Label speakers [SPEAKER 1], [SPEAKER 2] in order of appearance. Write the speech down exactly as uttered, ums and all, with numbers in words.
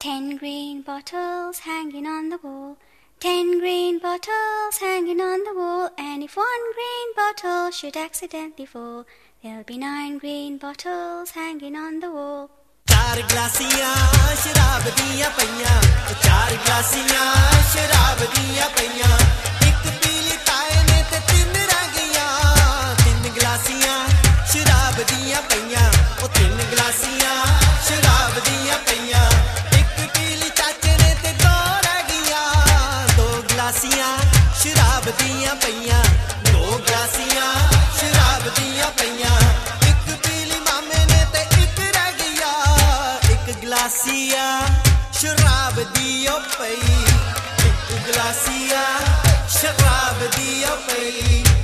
[SPEAKER 1] Ten green bottles hanging on the wall. Ten green bottles hanging on the wall. And if one green bottle should accidentally fall, there'll be nine green bottles hanging on the wall.
[SPEAKER 2] चार ग्लासियां शराब दियां पईयां, चार ग्लासियां शराब दियां पईयां, एक पीली ताए ने ते तीन रह गईयां। तीन ग्लासियां शराब दियां पईयां, ओ तीन ग्लासियां शराब दियां पईयां, एक पीली चाचे ने ते दो रह गईयां। दो ग्लासियां शराब दियां पईयां, दो ग्लासियां शराब दियां पईयां, एक पीली मामे ने ते एक रह गईया। एक गिलासिया शराब दियो पई, एक गिलासिया शराब दियो पई।